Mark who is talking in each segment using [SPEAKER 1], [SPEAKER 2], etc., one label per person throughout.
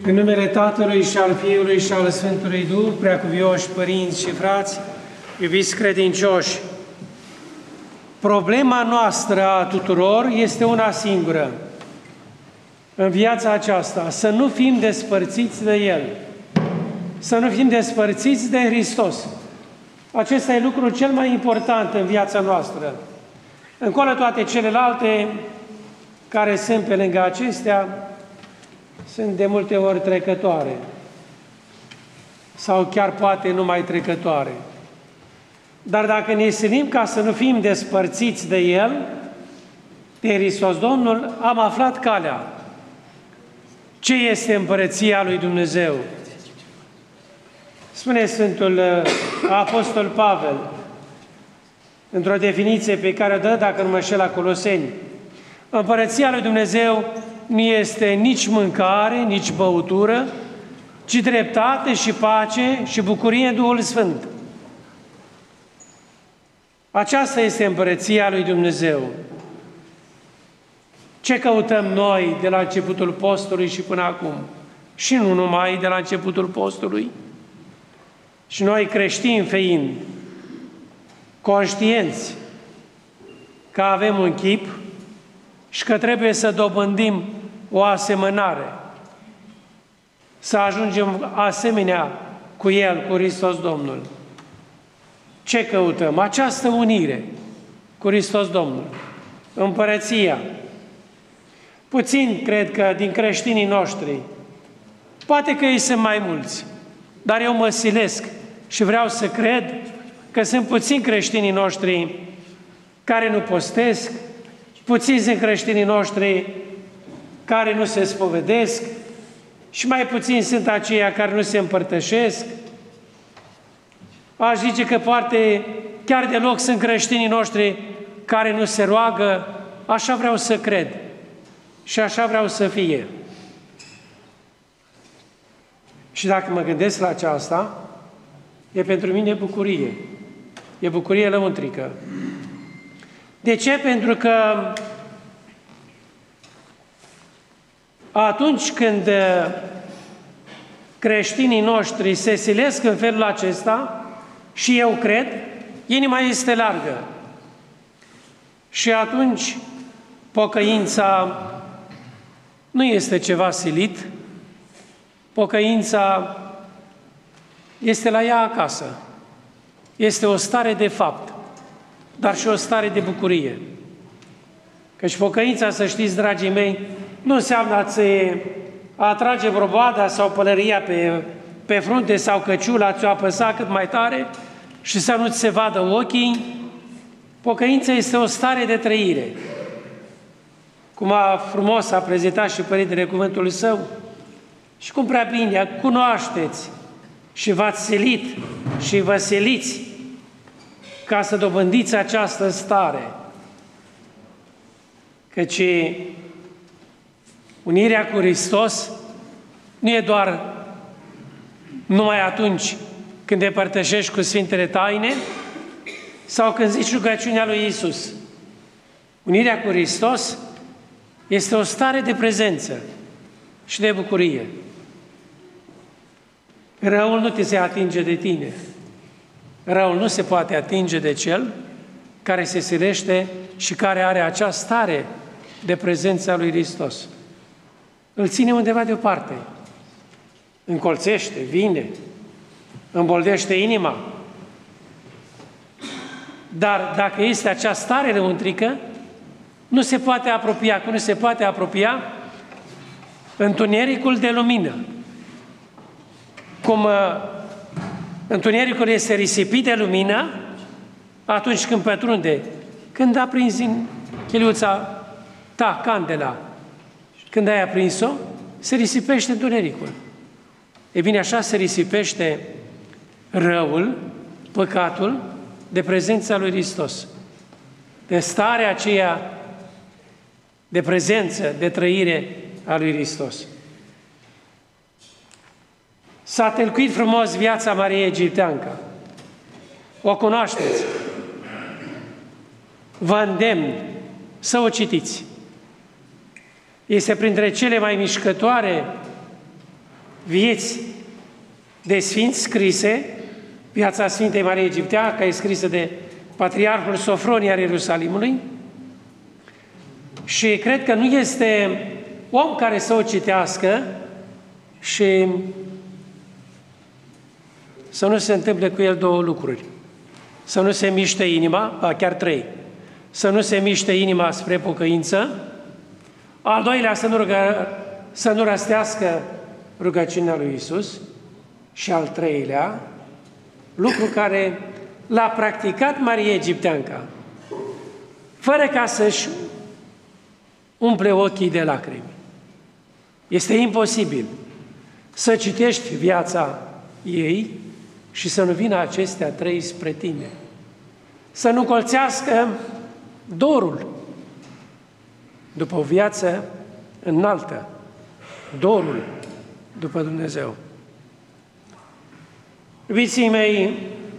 [SPEAKER 1] În numele Tatălui și al Fiului și al Sfântului Duh, preacuvioși părinți și frați, iubiți credincioși, problema noastră a tuturor este una singură în viața aceasta, să nu fim despărțiți de El, să nu fim despărțiți de Hristos. Acesta e lucrul cel mai important în viața noastră. Încolo toate celelalte care sunt pe lângă acestea sunt de multe ori trecătoare sau chiar poate numai trecătoare. Dar dacă ne silim ca să nu fim despărțiți de El, de Hristos Domnul, am aflat calea. Ce este Împărăția lui Dumnezeu? Spune Sfântul Apostol Pavel, într-o definiție pe care o dă, dacă nu mă înșel, la Coloseni, Împărăția lui Dumnezeu nu este nici mâncare, nici băutură, ci dreptate și pace și bucurie în Duhul Sfânt. Aceasta este Împărăția lui Dumnezeu. Ce căutăm noi de la începutul postului și până acum? Și nu numai de la începutul postului. Și noi creștini fiind conștienți că avem un chip și că trebuie să dobândim o asemănare, să ajungem asemenea cu El, cu Hristos Domnul. Ce căutăm? Această unire cu Hristos Domnul, Împărăția. Puțin, cred că, din creștinii noștri, poate că ei sunt mai mulți, dar eu mă silesc și vreau să cred că sunt puțini creștinii noștri care nu postesc, puțini sunt creștinii noștri care nu se spovedesc și mai puțini sunt aceia care nu se împărtășesc. Aș zice că poate chiar deloc sunt creștinii noștri care nu se roagă. Așa vreau să cred și așa vreau să fie. Și dacă mă gândesc la aceasta, e pentru mine bucurie. E bucurie lăuntrică. De ce? Pentru că atunci când creștinii noștri se silesc în felul acesta, și eu cred, inima este largă. Și atunci pocăința nu este ceva silit, pocăința este la ea acasă. Este o stare de fapt, dar și o stare de bucurie. Căci pocăința, să știți, dragii mei, nu înseamnă a-ți atrage broboada sau pălăria pe frunte sau căciula, ți-o apăsa cât mai tare și să nu ți se vadă ochii. Pocăința este o stare de trăire. Cum frumos a prezentat și Părintele cuvântul Său și cum prea bine cunoașteți și v-ați silit și vă siliți ca să dobândiți această stare. Căci unirea cu Hristos nu e doar numai atunci când te părtășești cu Sfintele Taine sau când zici rugăciunea lui Iisus. Unirea cu Hristos este o stare de prezență și de bucurie. Răul nu ți se atinge de tine. Răul nu se poate atinge de cel care se silește și care are acea stare de prezență a lui Hristos. Îl ține undeva deoparte, încolțește, vine, îmboldește inima. Dar dacă este acea stare lăuntrică, nu se poate apropia. Cum nu se poate apropia? Întunericul de lumină. Cum întunericul este risipit de lumină, atunci când pătrunde, când aprinzi în cheliuța ta candela, când ai aprins-o, se risipește întunericul. E bine, așa se risipește răul, păcatul, de prezența lui Hristos. De starea aceea de prezență, de trăire a lui Hristos. S-a tălcuit frumos viața Mariei Egipteancă. O cunoașteți. Vă îndemn să o citiți. Este printre cele mai mișcătoare vieți de sfinți scrise, viața Sfintei Marii Egipteană, care e scrisă de Patriarhul Sofronie al Ierusalimului, și cred că nu este om care să o citească și să nu se întâmple cu el două lucruri. Să nu se miște inima, chiar trei. Să nu se miște inima spre pocăință. Al doilea, să nu răstească rugăciunea lui Iisus. Și al treilea, lucru care l-a practicat Maria Egipteanca, fără ca să-și umple ochii de lacrimi. Este imposibil să citești viața ei și să nu vină acestea trei spre tine. Să nu colțească dorul după o viață înaltă, dorul după Dumnezeu. Iubiții mei,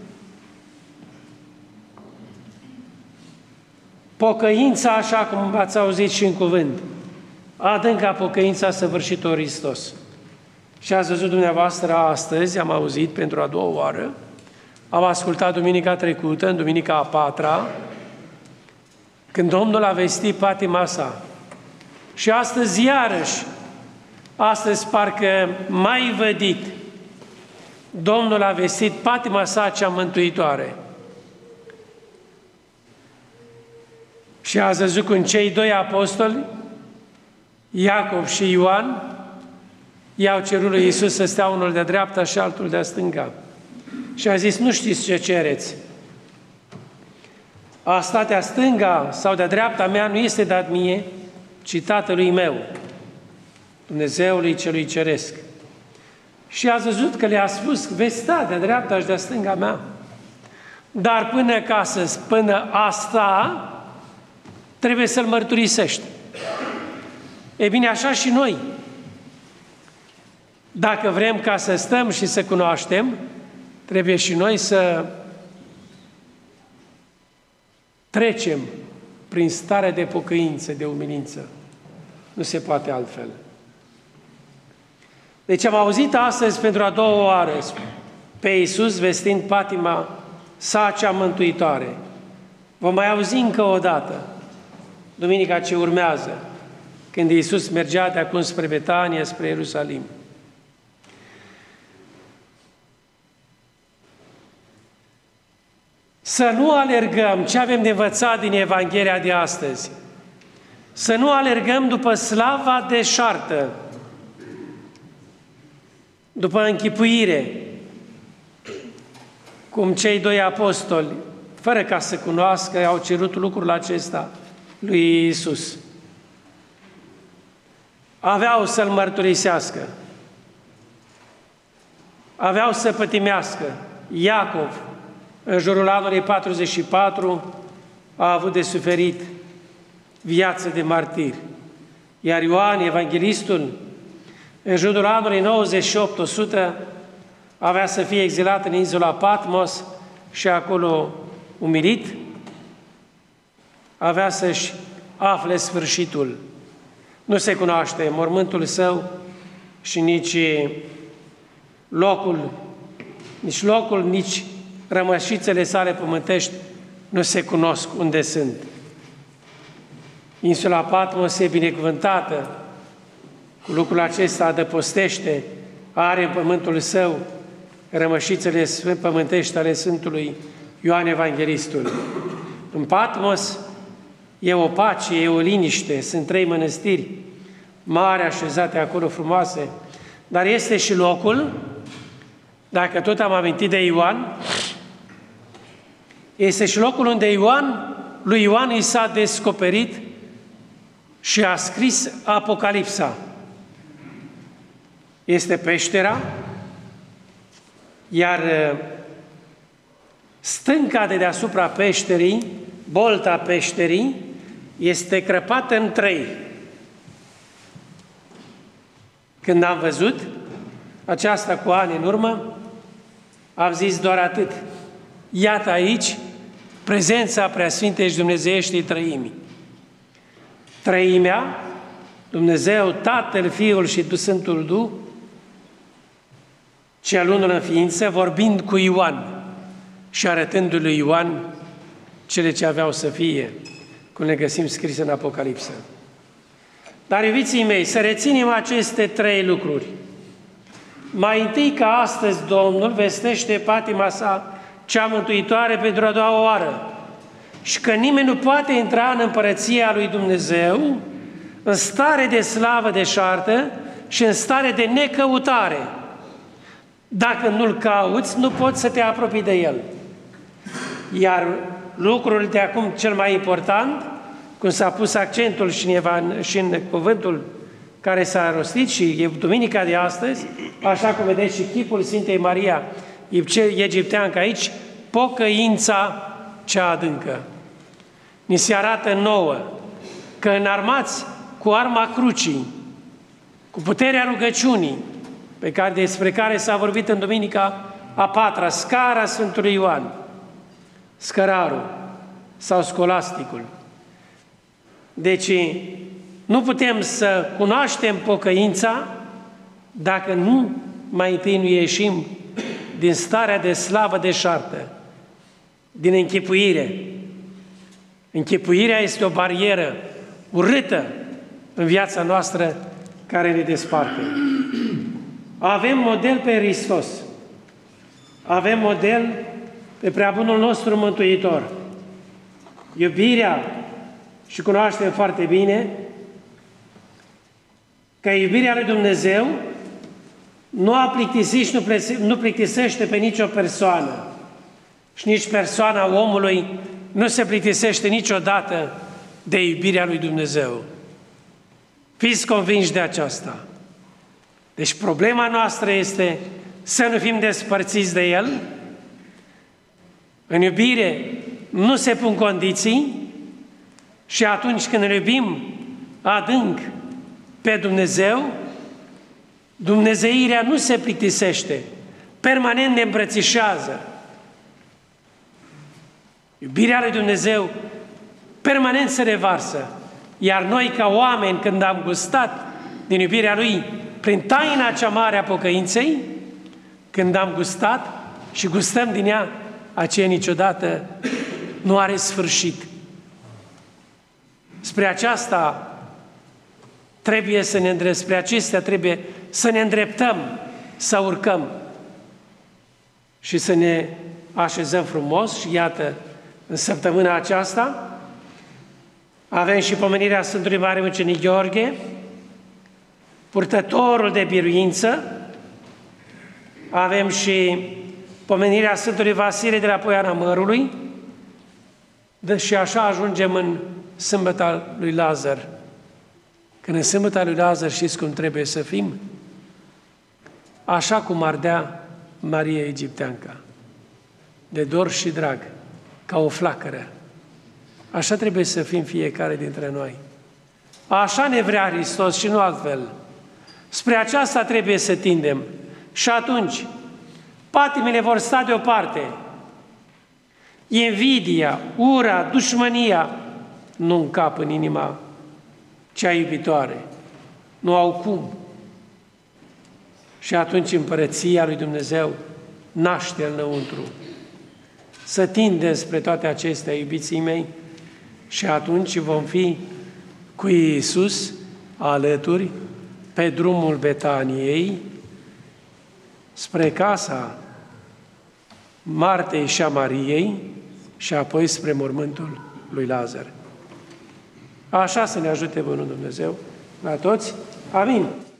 [SPEAKER 1] pocăința, așa cum ați auzit și în cuvânt, adânca pocăința săvârșită Hristos. Și ați văzut dumneavoastră astăzi, am auzit pentru a doua oară, am ascultat duminica trecută, în duminica a patra, când Domnul a vestit patima sa. Și astăzi iarăși, astăzi parcă mai vădit, Domnul a vestit patima sa cea mântuitoare. Și ați văzut cum cei doi apostoli, Iacov și Ioan, i-au cerut lui Iisus să stea unul de dreapta și altul de stânga. Și a zis, nu știți ce cereți. A sta de stânga sau de dreapta mea nu este dat mie, ci Tatălui meu, Dumnezeului Celui Ceresc. Și ați văzut că le-a spus, veți sta de dreapta și de stânga mea. Dar până asta, trebuie să-L mărturisești. E bine, așa și noi. Dacă vrem ca să stăm și să cunoaștem, trebuie și noi să trecem prin starea de pocăință, de umilință. Nu se poate altfel. Deci am auzit astăzi pentru a doua oară pe Iisus vestind patima sa cea mântuitoare. Vom mai auzi încă o dată, duminica ce urmează, când Iisus mergea de acum spre Betania, spre Ierusalim. Să nu alergăm ce avem de învățat din Evanghelia de astăzi. Să nu alergăm după slava deșartă, după închipuire, cum cei doi apostoli, fără ca să cunoască, au cerut lucrul acesta lui Iisus. Aveau să-L mărturisească, aveau să pătimească. Iacov, în jurul anului 44, a avut de suferit viață de martir. Iar Ioan, evanghelistul, în jurul anului 98-100, avea să fie exilat în insula Patmos și acolo umilit, avea să-și afle sfârșitul. Nu se cunoaște mormântul său și nici locul, nici rămășițele sale pământești nu se cunosc unde sunt. Insula Patmos e binecuvântată, cu lucrul acesta adăpostește, are în pământul său rămășițele pământești ale Sfântului Ioan Evanghelistul. În Patmos e o pace, e o liniște, sunt 3 mănăstiri mari așezate acolo, frumoase, dar este și locul, dacă tot am amintit de Ioan, este și locul unde lui Ioan i s-a descoperit și a scris Apocalipsa. Este peștera, iar stânca de deasupra peșterii, bolta peșterii, este crăpată în 3. Când am văzut aceasta cu ani în urmă, am zis doar atât. Iată aici prezența Preasfintei și Dumnezeieștii Trăimii. Trăimea, Dumnezeu, Tatăl, Fiul și Sfântul Duh, cel unul în ființă, vorbind cu Ioan și arătându-i lui Ioan cele ce aveau să fie, cum le găsim scrise în Apocalipsă. Dar, iubiții mei, să reținem aceste 3 lucruri. Mai întâi că astăzi Domnul vestește patima sa cea mântuitoare pentru a doua oară și că nimeni nu poate intra în împărăția lui Dumnezeu în stare de slavă deșartă și în stare de necăutare. Dacă nu-L cauți, nu poți să te apropii de El. Iar lucrul de acum cel mai important, cum s-a pus accentul și în cuvântul care s-a rostit și e duminica de astăzi, așa cum vedeți și chipul Sfintei Maria Egipteancă aici, pocăința cea adâncă. Ni se arată nouă că înarmați cu arma crucii, cu puterea rugăciunii, despre care s-a vorbit în duminica a 4-a, scara Sfântului Ioan, scărarul sau scolasticul. Deci, nu putem să cunoaștem pocăința dacă nu mai întâi nu ieșim din starea de slavă deșartă, din închipuire. Închipuirea este o barieră urâtă în viața noastră care ne desparte. Avem model pe Hristos. Avem model pe preabunul nostru Mântuitor. Iubirea, și cunoaștem foarte bine, că iubirea lui Dumnezeu nu a plictisit și nu plictisește pe nicio persoană. Și nici persoana omului nu se plictisește niciodată de iubirea lui Dumnezeu. Fiți convinși de aceasta. Deci problema noastră este să nu fim despărțiți de El. În iubire nu se pun condiții și atunci când îl iubim adânc pe Dumnezeu, dumnezeirea nu se plictisește, permanent ne îmbrățișează. Iubirea lui Dumnezeu permanent se revarsă, iar noi ca oameni, când am gustat din iubirea Lui, prin taina cea mare a pocăinței, când am gustat și gustăm din ea, aceea niciodată nu are sfârșit. Spre aceasta trebuie să spre acestea trebuie să ne îndreptăm, să urcăm și să ne așezăm frumos. Și iată, în săptămâna aceasta avem și pomenirea Sfântului Mare Mucenic Gheorghe, purtătorul de biruință, avem și pomenirea Sfântului Vasile de la Poiana Mărului, și așa ajungem în sâmbăta lui Lazar. Când în sâmbăta lui Lazar știți cum trebuie să fim? Așa cum ardea Maria Egipteanca, de dor și drag, ca o flacără. Așa trebuie să fim fiecare dintre noi. Așa ne vrea Hristos și nu altfel. Spre aceasta trebuie să tindem. Și atunci, patimile vor sta deoparte. Invidia, ura, dușmânia nu încap în inima cea iubitoare. Nu au cum. Și atunci împărăția lui Dumnezeu naște înăuntru. Să tindem spre toate acestea, iubiții mei, și atunci vom fi cu Iisus alături pe drumul Betaniei spre casa Martei și a Mariei și apoi spre mormântul lui Lazar. Așa să ne ajute Bunul Dumnezeu la toți. Amin.